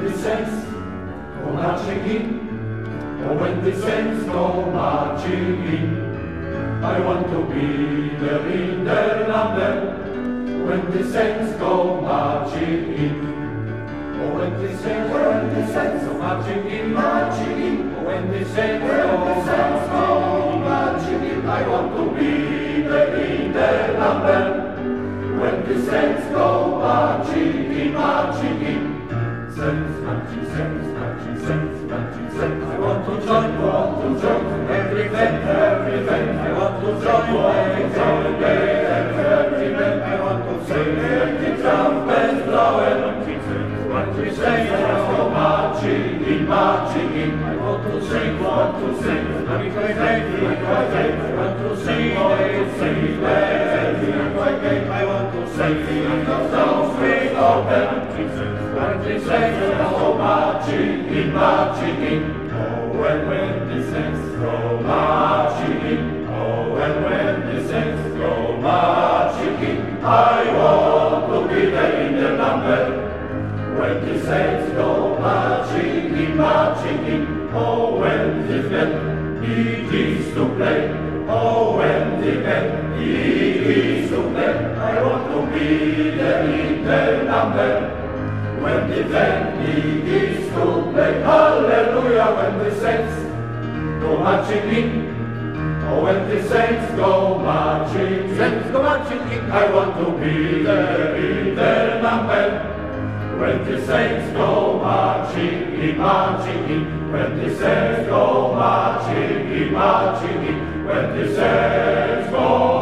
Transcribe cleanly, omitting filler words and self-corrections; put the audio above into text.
the saints go marching in, oh, when the saints go marching in, I want to be there in their number. When the saints go marching in, oh, when the saints go marching in, oh, when the saints go marching in, I want to be there in their number. When the saints go marching in, saints marching, saints, I want to join every band, I want to join every band, I want to sing the trumpets blowing. When the saints go marching in, I want to sing, I want to sing the songs we open. When the saints go marching in, oh, when the saints go marching in, oh, when the saints go marching in, I want to be there in their number. When the saints go marching in, oh, when the band begins to play, oh, when the band begins to play, I want to be there in their number. When the band begins to play, hallelujah, when the saints go marching in, oh, when the saints go marching in, I want to be there in their number. When the saints go marching in, when the saints go marching in, when the saints go